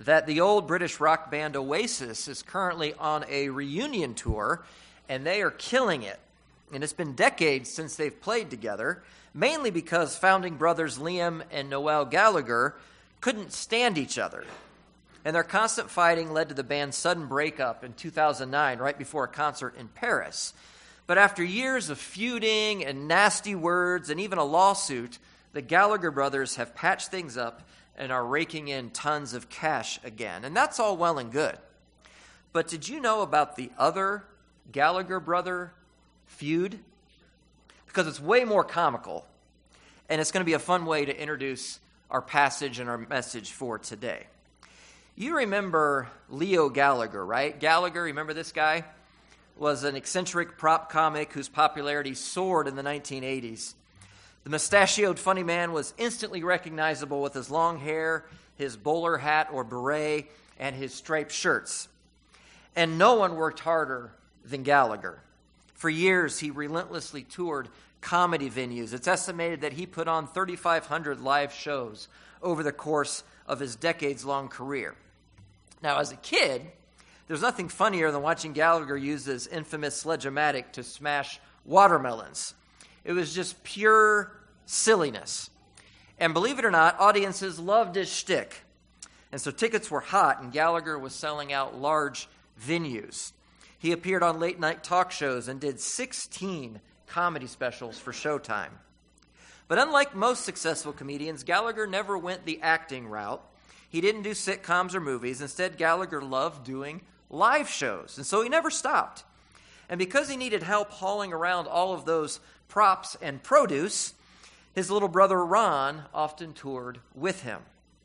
that the old British rock band Oasis is currently on a reunion tour, and they are killing it. And it's been decades since they've played together, mainly because founding brothers Liam and Noel Gallagher couldn't stand each other. And their constant fighting led to the band's sudden breakup in 2009, right before a concert in Paris. But after years of feuding and nasty words and even a lawsuit, the Gallagher brothers have patched things up and are raking in tons of cash again. And that's all well and good. But did you know about the other Gallagher brother feud? Because it's way more comical, and it's going to be a fun way to introduce our passage and our message for today. You remember Leo Gallagher, right? Gallagher, remember this guy? Was an eccentric prop comic whose popularity soared in the 1980s. The mustachioed funny man was instantly recognizable with his long hair, his bowler hat or beret, and his striped shirts. And no one worked harder than Gallagher. For years, he relentlessly toured comedy venues. It's estimated that he put on 3,500 live shows over the course of his decades-long career. Now, as a kid, there's nothing funnier than watching Gallagher use his infamous sledge-o-matic to smash watermelons. It was just pure silliness. And believe it or not, audiences loved his shtick. And so tickets were hot, and Gallagher was selling out large venues. He appeared on late-night talk shows and did 16 comedy specials for Showtime. But unlike most successful comedians, Gallagher never went the acting route. He didn't do sitcoms or movies. Instead, Gallagher loved doing live shows, and so he never stopped. And because he needed help hauling around all of those props and produce, his little brother Ron often toured with him.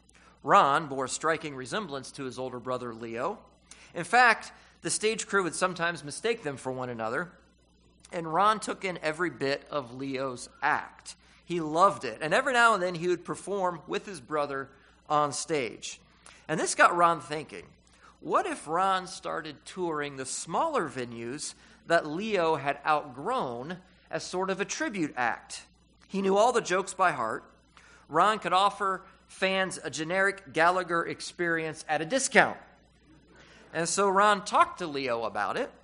Ron bore a striking resemblance to his older brother Leo. In fact, the stage crew would sometimes mistake them for one another, and Ron took in every bit of Leo's act. He loved it, and every now and then he would perform with his brother on stage. And this got Ron thinking, what if Ron started touring the smaller venues that Leo had outgrown as sort of a tribute act? He knew all the jokes by heart. Ron could offer fans a generic Gallagher experience at a discount. And so Ron talked to Leo about it,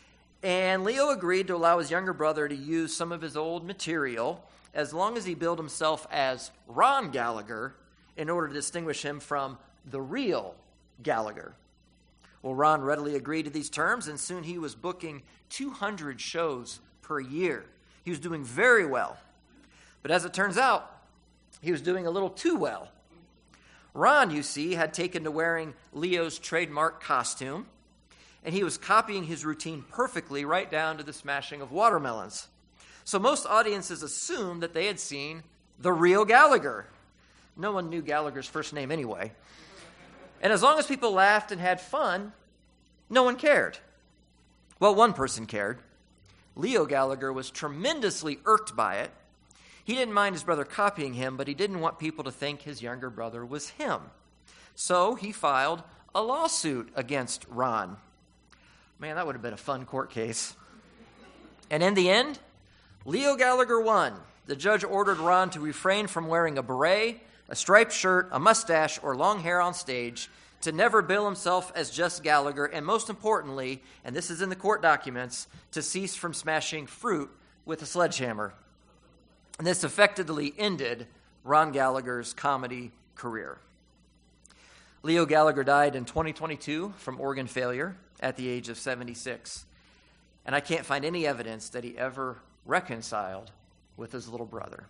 and Leo agreed to allow his younger brother to use some of his old material as long as he billed himself as Ron Gallagher in order to distinguish him from the real Gallagher. Well, Ron readily agreed to these terms, and soon he was booking 200 shows per year. He was doing very well. But as it turns out, he was doing a little too well. Ron, you see, had taken to wearing Leo's trademark costume, and he was copying his routine perfectly right down to the smashing of watermelons. So most audiences assumed that they had seen the real Gallagher. No one knew Gallagher's first name anyway. And as long as people laughed and had fun, no one cared. Well, one person cared. Leo Gallagher was tremendously irked by it. He didn't mind his brother copying him, but he didn't want people to think his younger brother was him. So he filed a lawsuit against Ron. Man, that would have been a fun court case. And in the end, Leo Gallagher won. The judge ordered Ron to refrain from wearing a beret, a striped shirt, a mustache, or long hair on stage, to never bill himself as just Gallagher, and most importantly, and this is in the court documents, to cease from smashing fruit with a sledgehammer. And this effectively ended Ron Gallagher's comedy career. Leo Gallagher died in 2022 from organ failure at the age of 76. And I can't find any evidence that he ever reconciled with his little brother.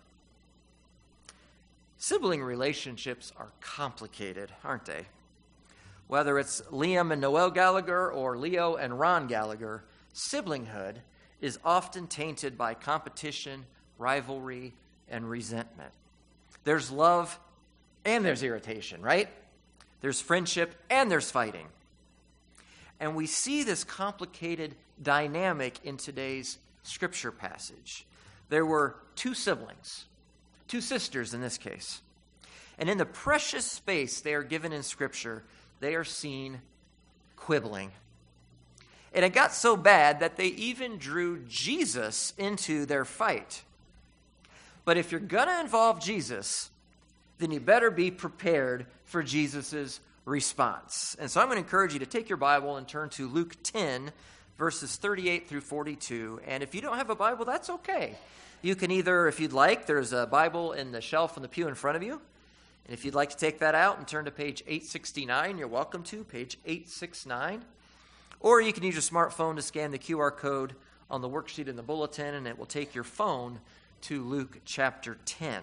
Sibling relationships are complicated, aren't they? Whether it's Liam and Noel Gallagher or Leo and Ron Gallagher, siblinghood is often tainted by competition, rivalry, and resentment. There's love and there's irritation, right? There's friendship and there's fighting. And we see this complicated dynamic in today's scripture passage. There were two siblings, two sisters in this case. And in the precious space they are given in scripture, they are seen quibbling. And it got so bad that they even drew Jesus into their fight. But if you're going to involve Jesus, then you better be prepared for Jesus' response. And so I'm going to encourage you to take your Bible and turn to Luke 10, verses 38 through 42. And if you don't have a Bible, that's okay. You can either, if you'd like, there's a Bible in the shelf in the pew in front of you. And if you'd like to take that out and turn to page 869, you're welcome to, page 869. Or you can use your smartphone to scan the QR code on the worksheet in the bulletin, and it will take your phone to Luke chapter 10.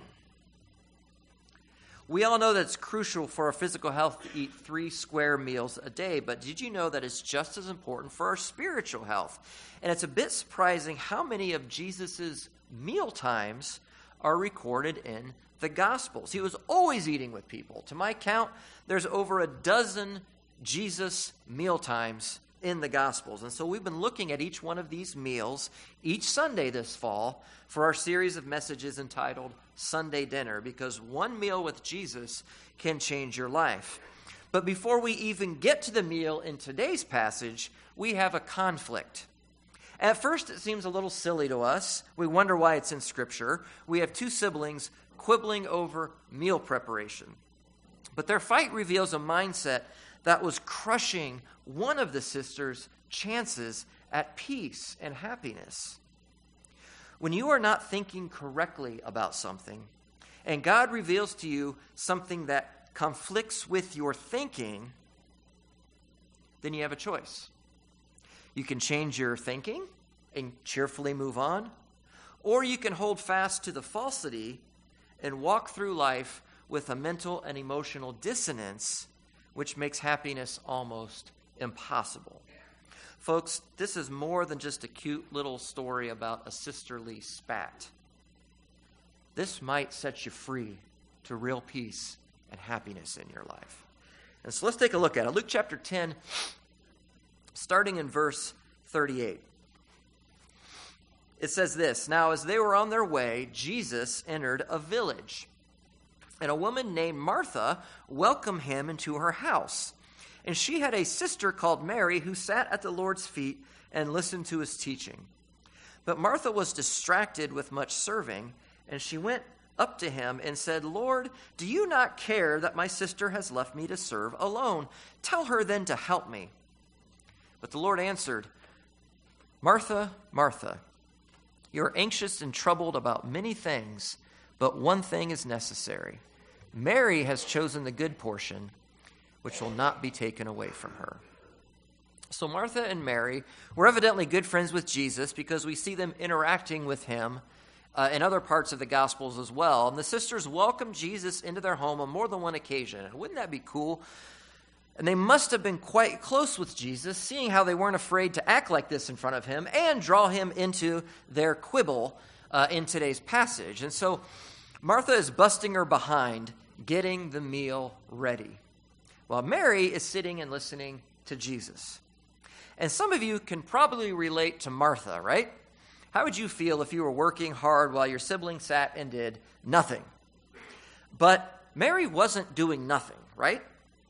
We all know that it's crucial for our physical health to eat 3 square meals a day, but did you know that it's just as important for our spiritual health? And it's a bit surprising how many of Jesus' meal times are recorded in the Gospels. He was always eating with people. To my count, there's over a dozen Jesus meal times in the Gospels. And so we've been looking at each one of these meals each Sunday this fall for our series of messages entitled Sunday Dinner, because one meal with Jesus can change your life. But before we even get to the meal in today's passage, we have a conflict. At first, it seems a little silly to us. We wonder why it's in Scripture. We have 2 siblings quibbling over meal preparation. But their fight reveals a mindset that was crushing one of the sisters' chances at peace and happiness. When you are not thinking correctly about something, and God reveals to you something that conflicts with your thinking, then you have a choice. You can change your thinking and cheerfully move on, or you can hold fast to the falsity and walk through life with a mental and emotional dissonance, which makes happiness almost impossible. Folks, this is more than just a cute little story about a sisterly spat. This might set you free to real peace and happiness in your life. And so let's take a look at it. Luke chapter 10, starting in verse 38. It says this: Now as they were on their way, Jesus entered a village, and a woman named Martha welcomed him into her house. And she had a sister called Mary who sat at the Lord's feet and listened to his teaching. But Martha was distracted with much serving, and she went up to him and said, Lord, do you not care that my sister has left me to serve alone? Tell her then to help me. But the Lord answered, Martha, Martha, you are anxious and troubled about many things, but one thing is necessary. Mary has chosen the good portion, which will not be taken away from her. So Martha and Mary were evidently good friends with Jesus, because we see them interacting with him in other parts of the Gospels as well. And the sisters welcomed Jesus into their home on more than one occasion. And wouldn't that be cool? And they must have been quite close with Jesus, seeing how they weren't afraid to act like this in front of him and draw him into their quibble in today's passage. And so Martha is busting her behind, getting the meal ready, while Mary is sitting and listening to Jesus. And some of you can probably relate to Martha, right? How would you feel if you were working hard while your sibling sat and did nothing? But Mary wasn't doing nothing, right?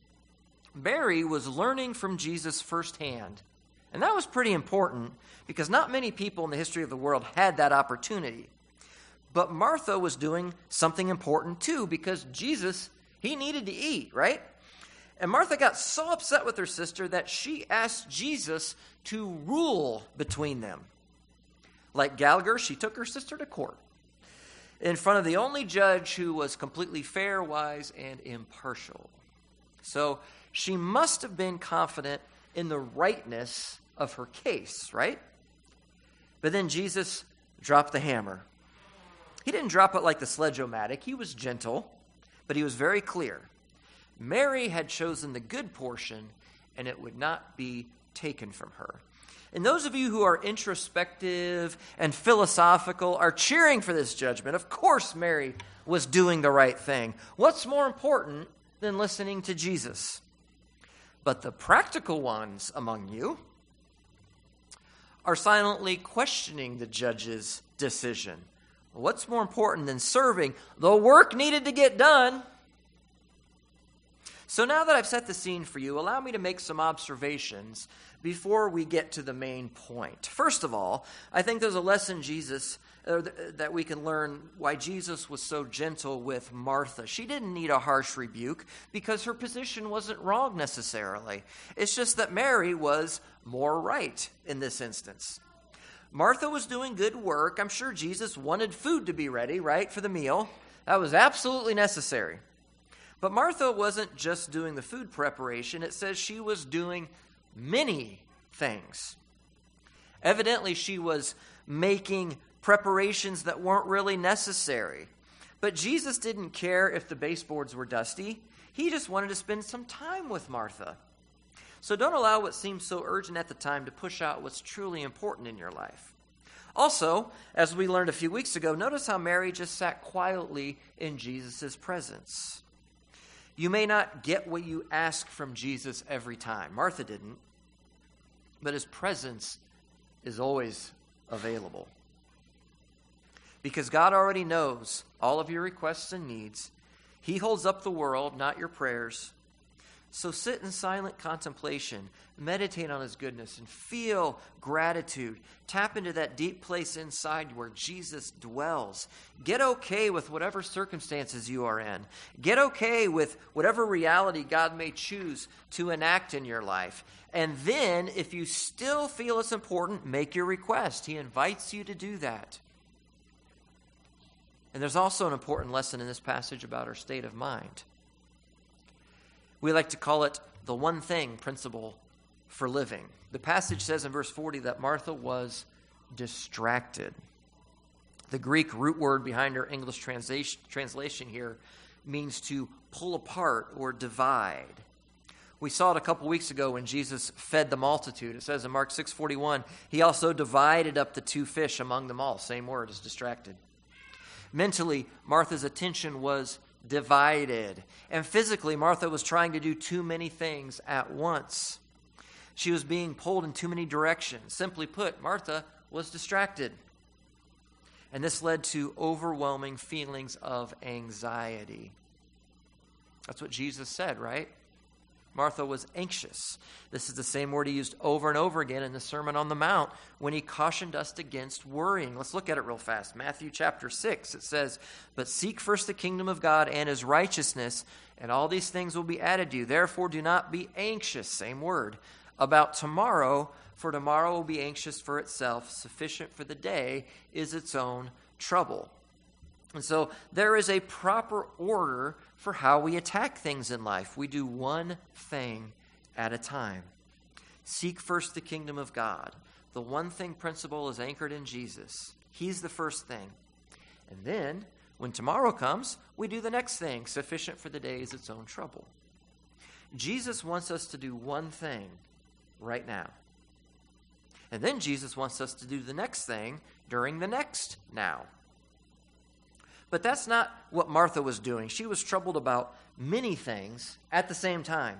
Mary was learning from Jesus firsthand. And that was pretty important, because not many people in the history of the world had that opportunity. But Martha was doing something important too, because Jesus, he needed to eat, right? And Martha got so upset with her sister that she asked Jesus to rule between them. Like Gallagher, she took her sister to court in front of the only judge who was completely fair, wise, and impartial. So she must have been confident in the rightness of her case, right? But then Jesus dropped the hammer. He didn't drop it like the Sledge-O-Matic. He was gentle, but he was very clear. Mary had chosen the good portion, and it would not be taken from her. And those of you who are introspective and philosophical are cheering for this judgment. Of course, Mary was doing the right thing. What's more important than listening to Jesus? But the practical ones among you are silently questioning the judge's decision. What's more important than serving? The work needed to get done. So now that I've set the scene for you, allow me to make some observations before we get to the main point. First of all, I think there's a lesson that we can learn why Jesus was so gentle with Martha. She didn't need a harsh rebuke because her position wasn't wrong necessarily. It's just that Mary was more right in this instance. Martha was doing good work. I'm sure Jesus wanted food to be ready, right, for the meal. That was absolutely necessary. But Martha wasn't just doing the food preparation. It says she was doing many things. Evidently, she was making preparations that weren't really necessary. But Jesus didn't care if the baseboards were dusty. He just wanted to spend some time with Martha. So don't allow what seems so urgent at the time to push out what's truly important in your life. Also, as we learned a few weeks ago, notice how Mary just sat quietly in Jesus' presence. You may not get what you ask from Jesus every time. Martha didn't. But his presence is always available. Because God already knows all of your requests and needs. He holds up the world, not your prayers. So sit in silent contemplation, meditate on his goodness, and feel gratitude. Tap into that deep place inside where Jesus dwells. Get okay with whatever circumstances you are in. Get okay with whatever reality God may choose to enact in your life. And then, if you still feel it's important, make your request. He invites you to do that. And there's also an important lesson in this passage about our state of mind. We like to call it the one thing principle for living. The passage says in verse 40 that Martha was distracted. The Greek root word behind her English translation here means to pull apart or divide. We saw it a couple weeks ago when Jesus fed the multitude. It says in Mark 6:41, he also divided up the 2 fish among them all. Same word as distracted. Mentally, Martha's attention was divided. And physically, Martha was trying to do too many things at once. She was being pulled in too many directions. Simply put, Martha was distracted. And this led to overwhelming feelings of anxiety. That's what Jesus said, right? Martha was anxious. This is the same word he used over and over again in the Sermon on the Mount when he cautioned us against worrying. Let's look at it real fast. Matthew chapter 6, it says, "But seek first the kingdom of God and his righteousness, and all these things will be added to you. Therefore do not be anxious," same word, "about tomorrow, for tomorrow will be anxious for itself. Sufficient for the day is its own trouble." And so there is a proper order for how we attack things in life. We do one thing at a time. Seek first the kingdom of God. The one thing principle is anchored in Jesus. He's the first thing. And then, when tomorrow comes, we do the next thing. Sufficient for the day is its own trouble. Jesus wants us to do one thing right now. And then Jesus wants us to do the next thing during the next now. But that's not what Martha was doing. She was troubled about many things at the same time.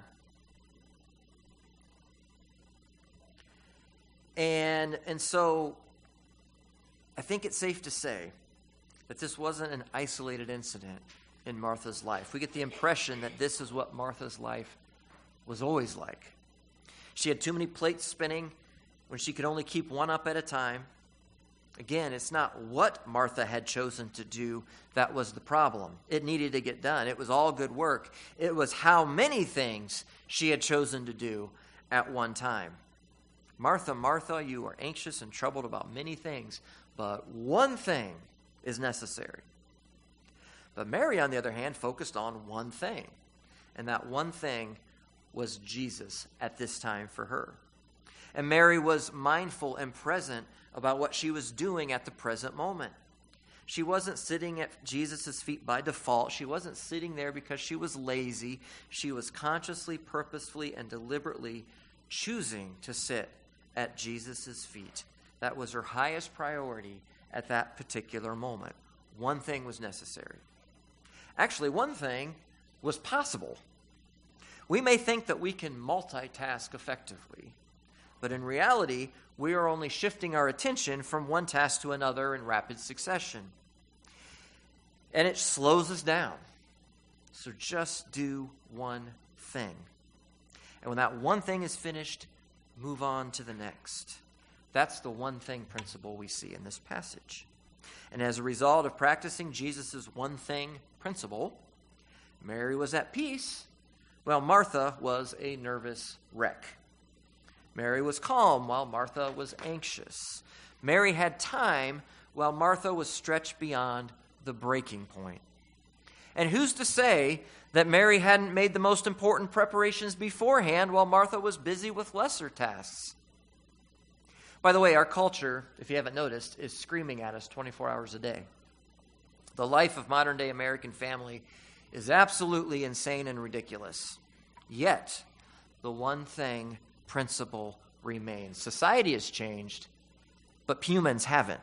And so I think it's safe to say that this wasn't an isolated incident in Martha's life. We get the impression that this is what Martha's life was always like. She had too many plates spinning when she could only keep one up at a time. Again, it's not what Martha had chosen to do that was the problem. It needed to get done. It was all good work. It was how many things she had chosen to do at one time. Martha, Martha, you are anxious and troubled about many things, but one thing is necessary. But Mary, on the other hand, focused on one thing, and that one thing was Jesus at this time for her. And Mary was mindful and present about what she was doing at the present moment. She wasn't sitting at Jesus' feet by default. She wasn't sitting there because she was lazy. She was consciously, purposefully, and deliberately choosing to sit at Jesus' feet. That was her highest priority at that particular moment. One thing was necessary. Actually, one thing was possible. We may think that we can multitask effectively, but in reality, we are only shifting our attention from one task to another in rapid succession. And it slows us down. So just do one thing. And when that one thing is finished, move on to the next. That's the one thing principle we see in this passage. And as a result of practicing Jesus' one thing principle, Mary was at peace, while Martha was a nervous wreck. Mary was calm, while Martha was anxious. Mary had time, while Martha was stretched beyond the breaking point. And who's to say that Mary hadn't made the most important preparations beforehand while Martha was busy with lesser tasks? By the way, our culture, if you haven't noticed, is screaming at us 24 hours a day. The life of modern-day American family is absolutely insane and ridiculous. Yet, the one thing principle remains. Society has changed, but humans haven't.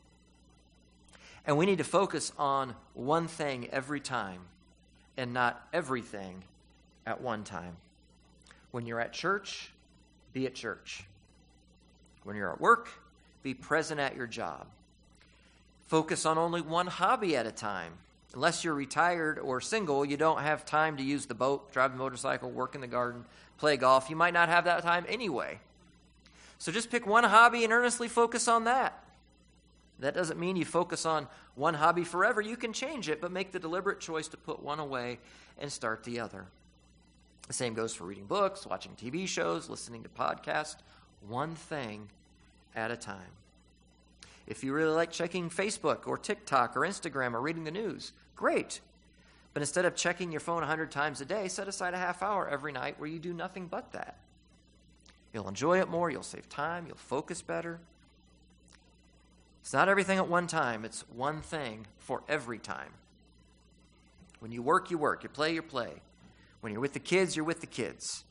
And we need to focus on one thing every time and not everything at one time. When you're at church, be at church. When you're at work, be present at your job. Focus on only one hobby at a time. Unless you're retired or single, you don't have time to use the boat, drive the motorcycle, work in the garden, play golf. You might not have that time anyway. So just pick one hobby and earnestly focus on that. That doesn't mean you focus on one hobby forever. You can change it, but make the deliberate choice to put one away and start the other. The same goes for reading books, watching TV shows, listening to podcasts. One thing at a time. If you really like checking Facebook or TikTok or Instagram or reading the news, great. But instead of checking your phone 100 times a day, set aside a half hour every night where you do nothing but that. You'll enjoy it more, you'll save time, you'll focus better. It's not everything at one time, it's one thing for every time. When you work, you work. You play, you play. When you're with the kids, you're with the kids.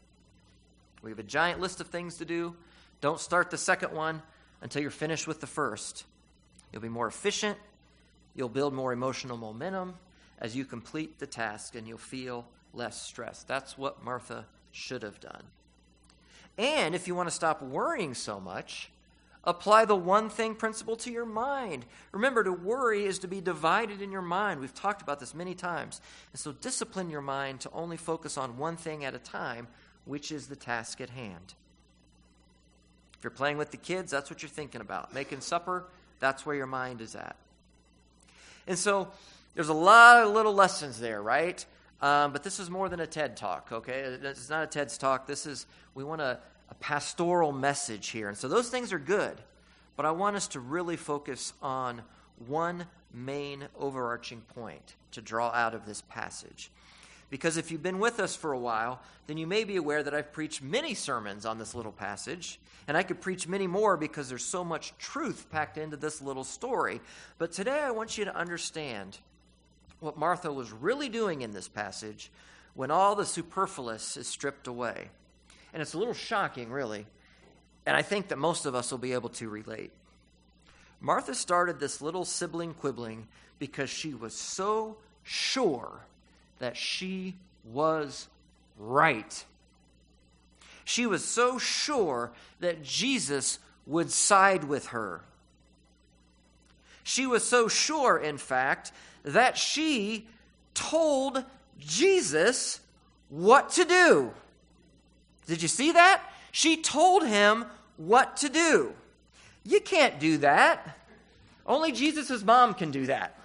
We have a giant list of things to do. Don't start the second one until you're finished with the first. You'll be more efficient. You'll build more emotional momentum as you complete the task, and you'll feel less stressed. That's what Martha should have done. And if you want to stop worrying so much, apply the one thing principle to your mind. Remember, to worry is to be divided in your mind. We've talked about this many times. And so discipline your mind to only focus on one thing at a time, which is the task at hand. If you're playing with the kids, that's what you're thinking about. Making supper, that's where your mind is at. And so there's a lot of little lessons there, right? But this is more than a TED Talk, okay? It's not a TED Talk. We want a pastoral message here. And so those things are good. But I want us to really focus on one main overarching point to draw out of this passage. Because if you've been with us for a while, then you may be aware that I've preached many sermons on this little passage, and I could preach many more because there's so much truth packed into this little story. But today I want you to understand what Martha was really doing in this passage when all the superfluous is stripped away. And it's a little shocking, really, and I think that most of us will be able to relate. Martha started this little sibling quibbling because she was so sure that she was right. She was so sure that Jesus would side with her. She was so sure, in fact, that she told Jesus what to do. Did you see that? She told him what to do. You can't do that. Only Jesus' mom can do that.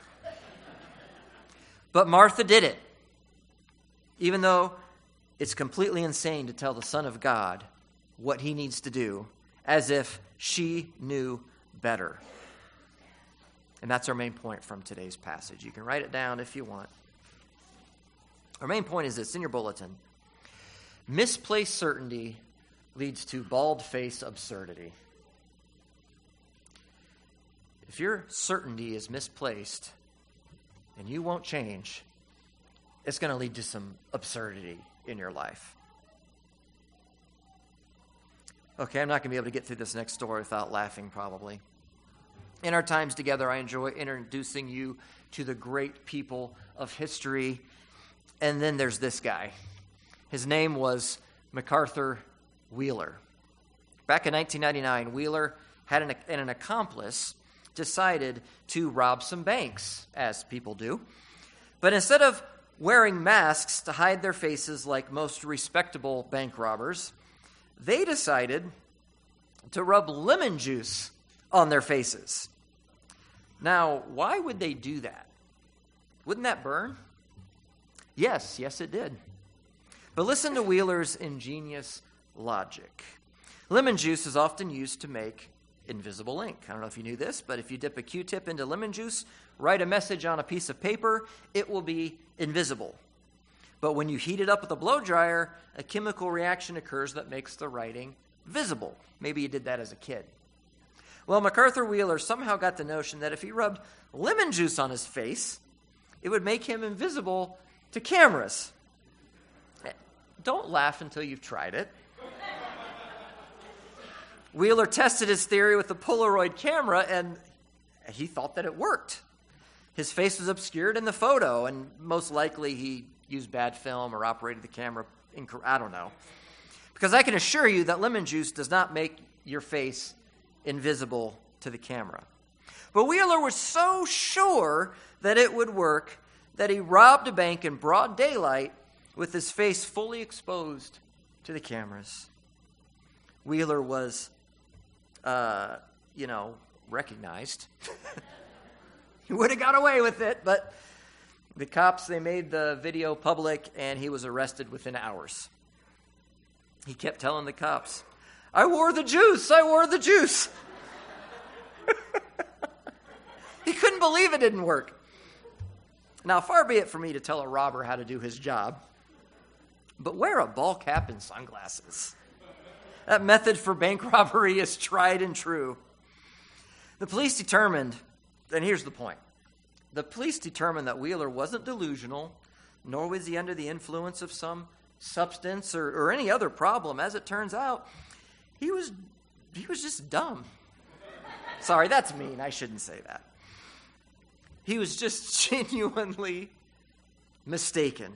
But Martha did it. Even though it's completely insane to tell the Son of God what he needs to do, as if she knew better. And that's our main point from today's passage. You can write it down if you want. Our main point is this in your bulletin. Misplaced certainty leads to bald-faced absurdity. If your certainty is misplaced and you won't change, it's going to lead to some absurdity in your life. Okay, I'm not going to be able to get through this next story without laughing, probably. In our times together, I enjoy introducing you to the great people of history. And then there's this guy. His name was MacArthur Wheeler. Back in 1999, Wheeler had an accomplice decided to rob some banks, as people do. But instead of wearing masks to hide their faces like most respectable bank robbers, they decided to rub lemon juice on their faces. Now, why would they do that? Wouldn't that burn? Yes, it did. But listen to Wheeler's ingenious logic. Lemon juice is often used to make invisible ink. I don't know if you knew this, but if you dip a Q-tip into lemon juice, write a message on a piece of paper, it will be invisible. But when you heat it up with a blow dryer, a chemical reaction occurs that makes the writing visible. Maybe you did that as a kid. Well, MacArthur Wheeler somehow got the notion that if he rubbed lemon juice on his face, it would make him invisible to cameras. Don't laugh until you've tried it. Wheeler tested his theory with a Polaroid camera, and he thought that it worked. His face was obscured in the photo, and most likely he used bad film or operated the camera I don't know. Because I can assure you that lemon juice does not make your face invisible to the camera. But Wheeler was so sure that it would work that he robbed a bank in broad daylight with his face fully exposed to the cameras. Wheeler was, recognized. He would have got away with it, but the cops, they made the video public, and he was arrested within hours. He kept telling the cops, I wore the juice. He couldn't believe it didn't work. Now, far be it for me to tell a robber how to do his job, but wear a ball cap and sunglasses. That method for bank robbery is tried and true. The police determined, and here's the point, the police determined that Wheeler wasn't delusional, nor was he under the influence of some substance or any other problem. As it turns out, he was just dumb. Sorry, that's mean. I shouldn't say that. He was just genuinely mistaken.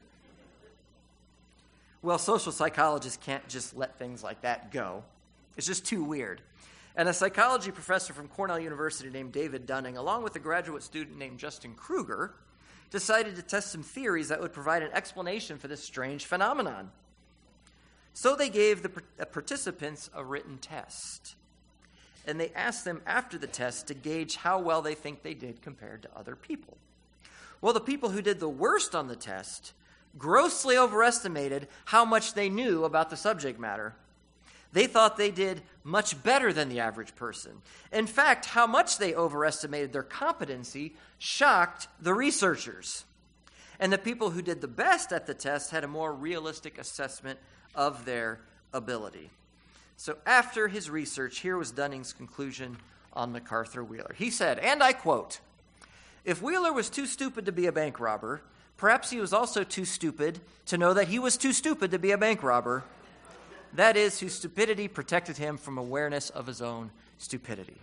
Well, social psychologists can't just let things like that go. It's just too weird. And a psychology professor from Cornell University named David Dunning, along with a graduate student named Justin Kruger, decided to test some theories that would provide an explanation for this strange phenomenon. So they gave the participants a written test. And they asked them after the test to gauge how well they think they did compared to other people. Well, the people who did the worst on the test grossly overestimated how much they knew about the subject matter. They thought they did much better than the average person. In fact, how much they overestimated their competency shocked the researchers. And the people who did the best at the test had a more realistic assessment of their ability. So after his research, here was Dunning's conclusion on MacArthur Wheeler. He said, and I quote, "If Wheeler was too stupid to be a bank robber, perhaps he was also too stupid to know that he was too stupid to be a bank robber. That is, whose stupidity protected him from awareness of his own stupidity."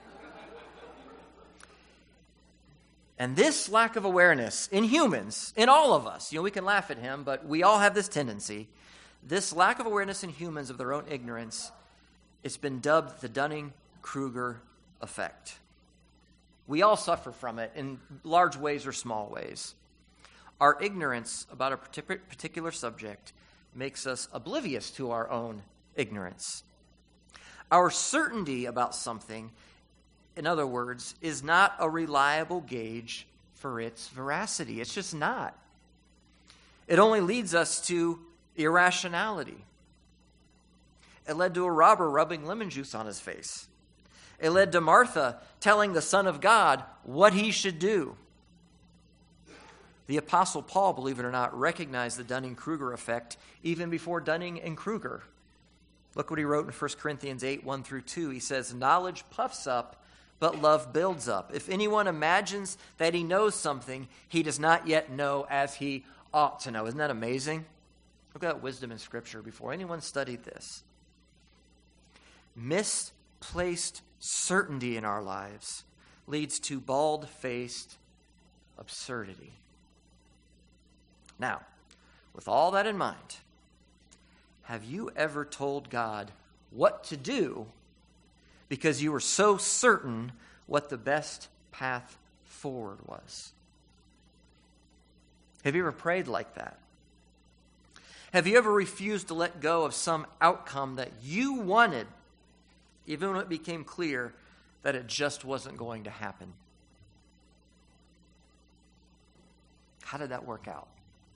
And this lack of awareness in humans, in all of us, we can laugh at him, but we all have this tendency. This lack of awareness in humans of their own ignorance, it's been dubbed the Dunning-Kruger effect. We all suffer from it in large ways or small ways. Our ignorance about a particular subject makes us oblivious to our own ignorance. Our certainty about something, in other words, is not a reliable gauge for its veracity. It's just not. It only leads us to irrationality. It led to a robber rubbing lemon juice on his face. It led to Martha telling the Son of God what he should do. The Apostle Paul, believe it or not, recognized the Dunning-Kruger effect even before Dunning and Kruger. Look what he wrote in 1 Corinthians 8, 1-2. He says, "Knowledge puffs up, but love builds up. If anyone imagines that he knows something, he does not yet know as he ought to know." Isn't that amazing? Look at that wisdom in Scripture before anyone studied this. Misplaced certainty in our lives leads to bald-faced absurdity. Now, with all that in mind, have you ever told God what to do because you were so certain what the best path forward was? Have you ever prayed like that? Have you ever refused to let go of some outcome that you wanted, even when it became clear that it just wasn't going to happen? How did that work out?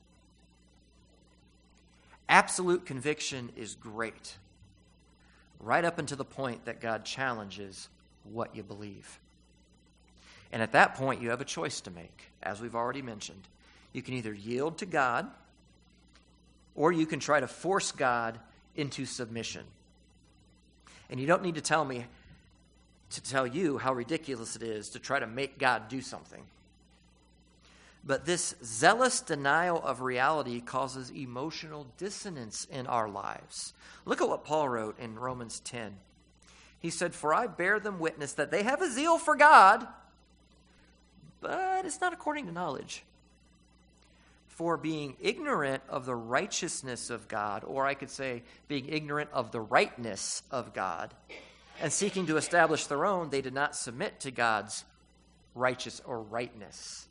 Absolute conviction is great, right up until the point that God challenges what you believe. And at that point, you have a choice to make, as we've already mentioned. You can either yield to God, or you can try to force God into submission. And you don't need to tell you how ridiculous it is to try to make God do something. But this zealous denial of reality causes emotional dissonance in our lives. Look at what Paul wrote in Romans 10. He said, "For I bear them witness that they have a zeal for God, but it's not according to knowledge. For being ignorant of the righteousness of God," or I could say being ignorant of the rightness of God, "and seeking to establish their own, they did not submit to God's righteous or rightness."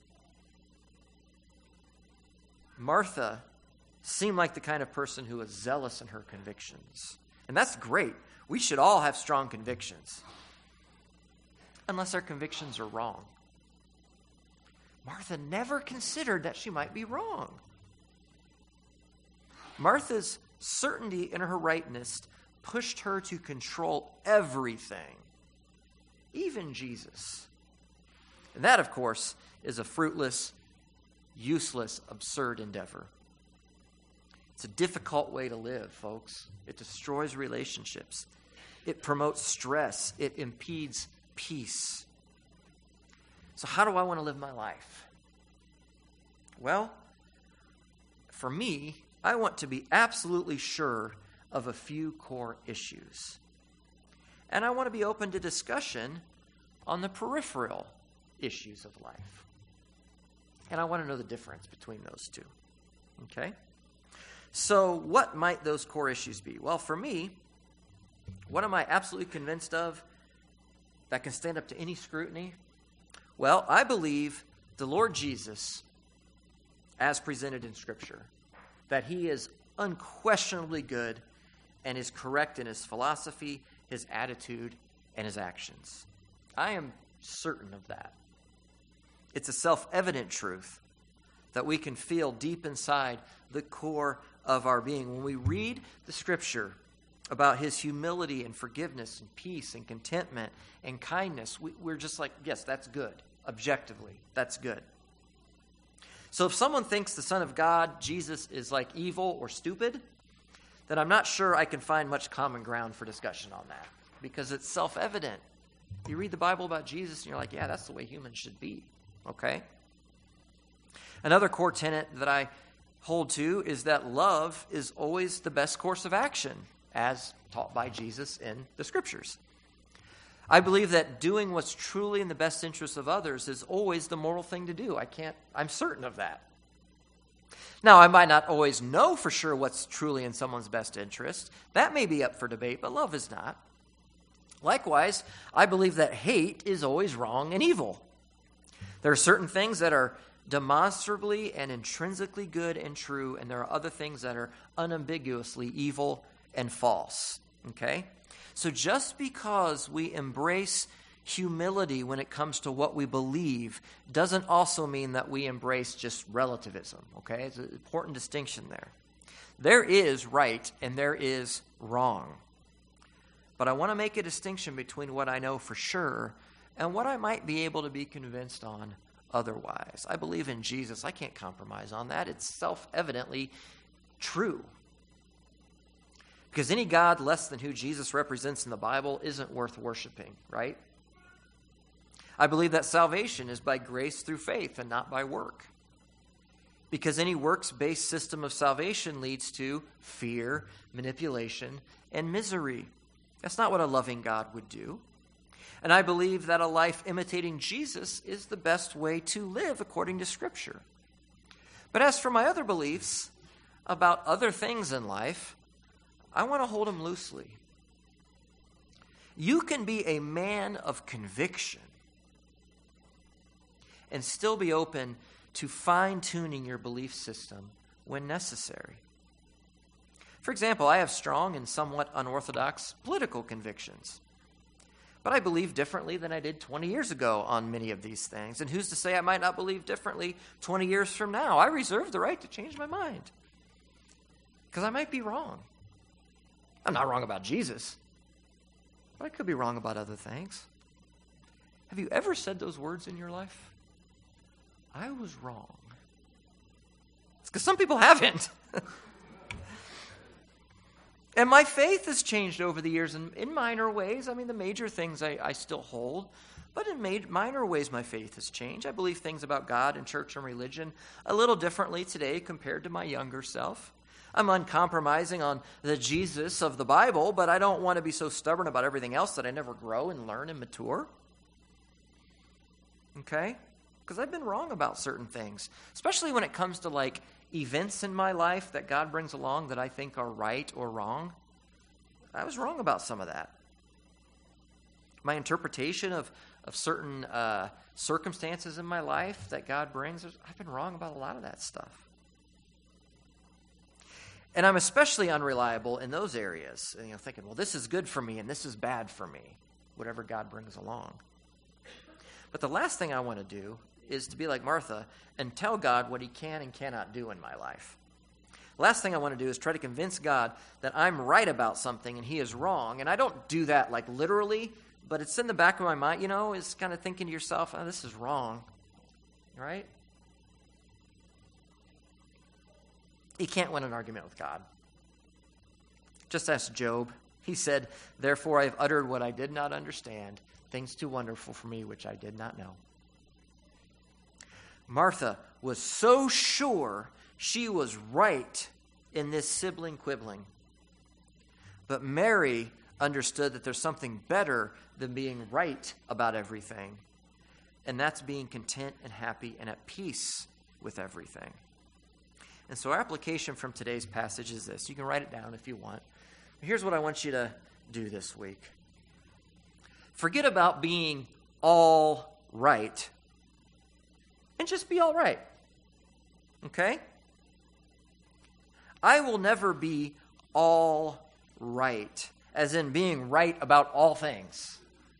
Martha seemed like the kind of person who was zealous in her convictions. And that's great. We should all have strong convictions, unless our convictions are wrong. Martha never considered that she might be wrong. Martha's certainty in her rightness pushed her to control everything, even Jesus. And that, of course, is a fruitless, useless, absurd endeavor. It's a difficult way to live, folks. It destroys relationships. It promotes stress. It impedes peace. So how do I want to live my life? Well, for me, I want to be absolutely sure of a few core issues. And I want to be open to discussion on the peripheral issues of life. And I want to know the difference between those two. Okay? So what might those core issues be? Well, for me, what am I absolutely convinced of that can stand up to any scrutiny? Well, I believe the Lord Jesus, as presented in Scripture, that he is unquestionably good and is correct in his philosophy, his attitude, and his actions. I am certain of that. It's a self-evident truth that we can feel deep inside the core of our being. When we read the Scripture about his humility and forgiveness and peace and contentment and kindness, we're just like, yes, that's good. Objectively, that's good. So if someone thinks the Son of God, Jesus, is like evil or stupid, then I'm not sure I can find much common ground for discussion on that, because it's self-evident. You read the Bible about Jesus and you're like, yeah, that's the way humans should be. Okay? Another core tenet that I hold to is that love is always the best course of action, as taught by Jesus in the Scriptures. I believe that doing what's truly in the best interest of others is always the moral thing to do. I'm certain of that. Now, I might not always know for sure what's truly in someone's best interest. That may be up for debate, but love is not. Likewise, I believe that hate is always wrong and evil. There are certain things that are demonstrably and intrinsically good and true, and there are other things that are unambiguously evil and false. Okay? So just because we embrace humility when it comes to what we believe doesn't also mean that we embrace just relativism. Okay? It's an important distinction there. There is right and there is wrong. But I want to make a distinction between what I know for sure and what I might be able to be convinced on otherwise. I believe in Jesus. I can't compromise on that. It's self-evidently true. Because any God less than who Jesus represents in the Bible isn't worth worshiping, right? I believe that salvation is by grace through faith and not by work. Because any works-based system of salvation leads to fear, manipulation, and misery. That's not what a loving God would do. And I believe that a life imitating Jesus is the best way to live according to Scripture. But as for my other beliefs about other things in life, I want to hold them loosely. You can be a man of conviction and still be open to fine-tuning your belief system when necessary. For example, I have strong and somewhat unorthodox political convictions. But I believe differently than I did 20 years ago on many of these things. And who's to say I might not believe differently 20 years from now? I reserve the right to change my mind. Because I might be wrong. I'm not wrong about Jesus. But I could be wrong about other things. Have you ever said those words in your life? I was wrong. It's because some people haven't. And my faith has changed over the years in minor ways. I mean, the major things I still hold. But in minor ways, my faith has changed. I believe things about God and church and religion a little differently today compared to my younger self. I'm uncompromising on the Jesus of the Bible, but I don't want to be so stubborn about everything else that I never grow and learn and mature. Okay? Because I've been wrong about certain things, especially when it comes to like events in my life that God brings along that I think are right or wrong. I was wrong about some of that. My interpretation of certain circumstances in my life that God brings, I've been wrong about a lot of that stuff. And I'm especially unreliable in those areas, thinking, well, this is good for me and this is bad for me, whatever God brings along. But the last thing I want to do is to be like Martha and tell God what he can and cannot do in my life. Last thing I want to do is try to convince God that I'm right about something and he is wrong. And I don't do that like literally, but it's in the back of my mind, is kind of thinking to yourself, oh, this is wrong, right? You can't win an argument with God. Just ask Job. He said, therefore I have uttered what I did not understand, things too wonderful for me which I did not know. Martha was so sure she was right in this sibling quibbling. But Mary understood that there's something better than being right about everything. And that's being content and happy and at peace with everything. And so our application from today's passage is this. You can write it down if you want. Here's what I want you to do this week. Forget about being all right. And just be all right. Okay? I will never be all right, as in being right about all things.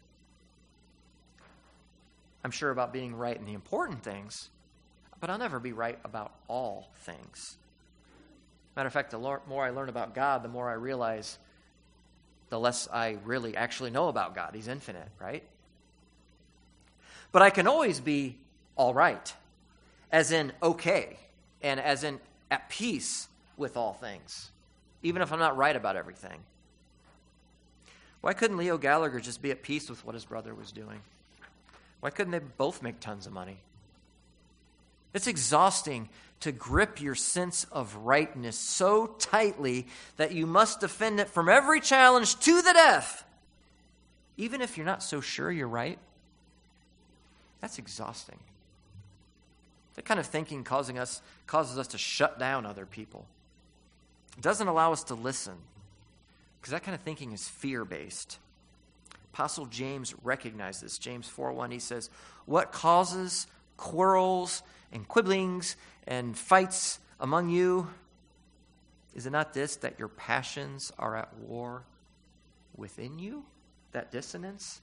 I'm sure about being right in the important things, but I'll never be right about all things. Matter of fact, the more I learn about God, the more I realize the less I really actually know about God. He's infinite, right? But I can always be all right, as in okay, and as in at peace with all things, even if I'm not right about everything. Why couldn't Leo Gallagher just be at peace with what his brother was doing? Why couldn't they both make tons of money? It's exhausting to grip your sense of rightness so tightly that you must defend it from every challenge to the death, even if you're not so sure you're right. That's exhausting. That kind of thinking causes us to shut down other people. It doesn't allow us to listen, because that kind of thinking is fear-based. Apostle James recognized this. James 4:1, he says, what causes quarrels and quibblings and fights among you? Is it not this, that your passions are at war within you? That dissonance?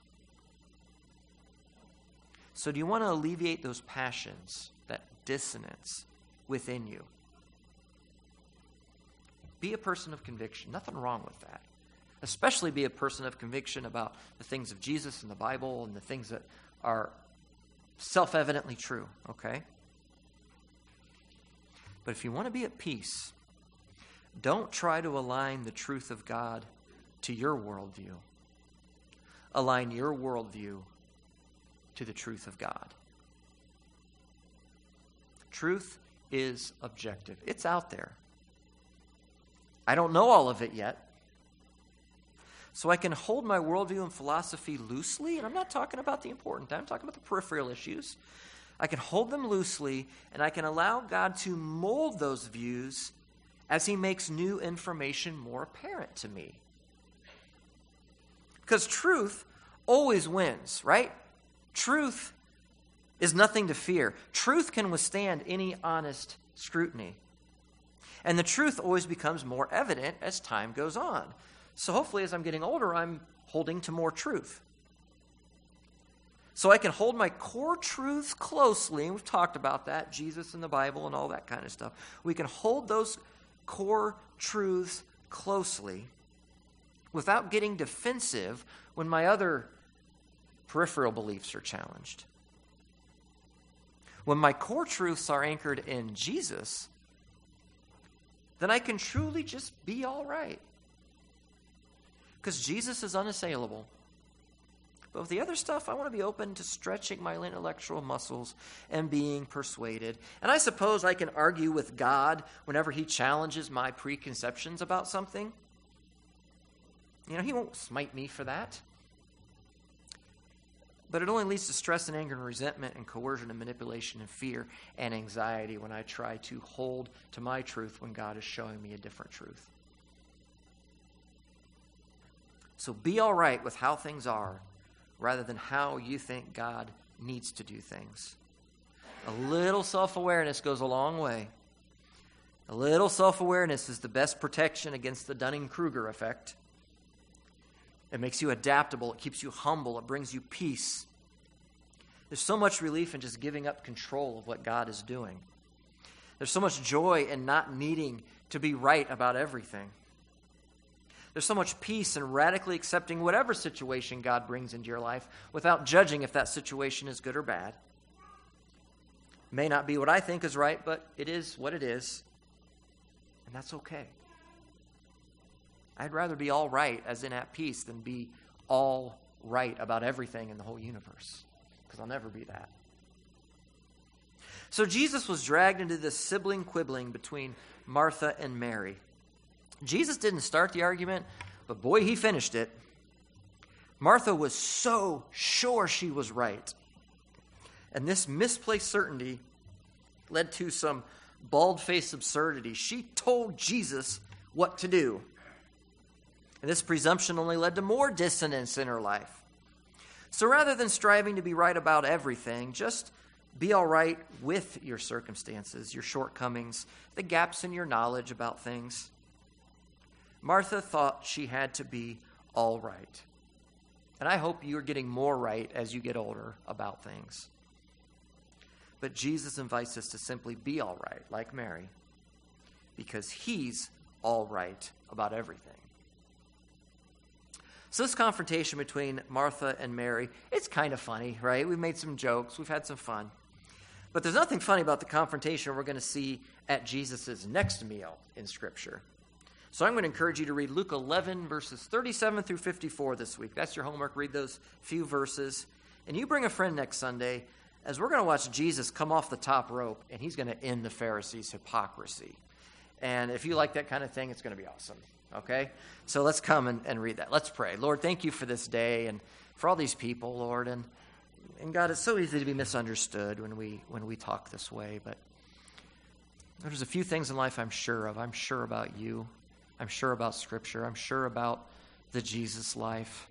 So do you want to alleviate those passions, that dissonance within you? Be a person of conviction. Nothing wrong with that. Especially be a person of conviction about the things of Jesus and the Bible and the things that are self-evidently true, okay? But if you want to be at peace, don't try to align the truth of God to your worldview. Align your worldview to the truth of God. Truth is objective. It's out there. I don't know all of it yet. So I can hold my worldview and philosophy loosely, and I'm not talking about the important, I'm talking about the peripheral issues. I can hold them loosely, and I can allow God to mold those views as he makes new information more apparent to me. Because truth always wins, right? Truth is nothing to fear. Truth can withstand any honest scrutiny. And the truth always becomes more evident as time goes on. So hopefully as I'm getting older, I'm holding to more truth. So I can hold my core truths closely, and we've talked about that, Jesus and the Bible and all that kind of stuff. We can hold those core truths closely without getting defensive when my other peripheral beliefs are challenged. When my core truths are anchored in Jesus, then I can truly just be all right. Because Jesus is unassailable. But with the other stuff, I want to be open to stretching my intellectual muscles and being persuaded. And I suppose I can argue with God whenever he challenges my preconceptions about something. He won't smite me for that. But it only leads to stress and anger and resentment and coercion and manipulation and fear and anxiety when I try to hold to my truth when God is showing me a different truth. So be all right with how things are rather than how you think God needs to do things. A little self-awareness goes a long way. A little self-awareness is the best protection against the Dunning-Kruger effect. It makes you adaptable. It keeps you humble. It brings you peace. There's so much relief in just giving up control of what God is doing. There's so much joy in not needing to be right about everything. There's so much peace in radically accepting whatever situation God brings into your life without judging if that situation is good or bad. It may not be what I think is right, but it is what it is. And that's okay. I'd rather be all right, as in at peace, than be all right about everything in the whole universe, because I'll never be that. So Jesus was dragged into this sibling quibbling between Martha and Mary. Jesus didn't start the argument, but boy, he finished it. Martha was so sure she was right. And this misplaced certainty led to some bald-faced absurdity. She told Jesus what to do. And this presumption only led to more dissonance in her life. So rather than striving to be right about everything, just be all right with your circumstances, your shortcomings, the gaps in your knowledge about things. Martha thought she had to be all right. And I hope you're getting more right as you get older about things. But Jesus invites us to simply be all right, like Mary, because he's all right about everything. So this confrontation between Martha and Mary, it's kind of funny, right? We've made some jokes. We've had some fun. But there's nothing funny about the confrontation we're going to see at Jesus' next meal in Scripture. So I'm going to encourage you to read Luke 11, verses 37 through 54 this week. That's your homework. Read those few verses. And you bring a friend next Sunday, as we're going to watch Jesus come off the top rope, and he's going to end the Pharisees' hypocrisy. And if you like that kind of thing, it's going to be awesome. Okay? So let's come and read that. Let's pray. Lord, thank you for this day and for all these people, Lord. And God, it's so easy to be misunderstood when we talk this way. But there's a few things in life I'm sure of. I'm sure about you. I'm sure about Scripture. I'm sure about the Jesus life.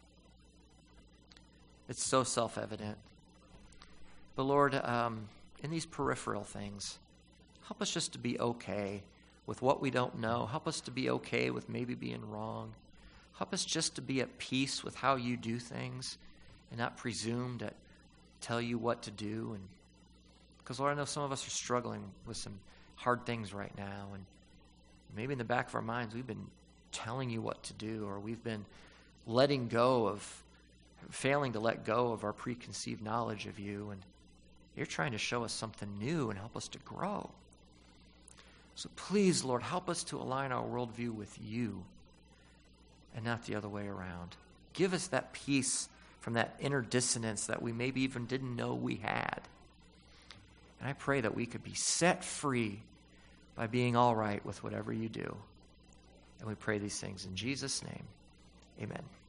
It's so self-evident. But Lord, in these peripheral things, help us just to be okay with what we don't know. Help us to be okay with maybe being wrong. Help us just to be at peace with how you do things and not presume to tell you what to do. And because, Lord, I know some of us are struggling with some hard things right now. And maybe in the back of our minds, we've been telling you what to do, or we've been failing to let go of our preconceived knowledge of you. And you're trying to show us something new and help us to grow. So please, Lord, help us to align our worldview with you and not the other way around. Give us that peace from that inner dissonance that we maybe even didn't know we had. And I pray that we could be set free by being all right with whatever you do. And we pray these things in Jesus' name. Amen.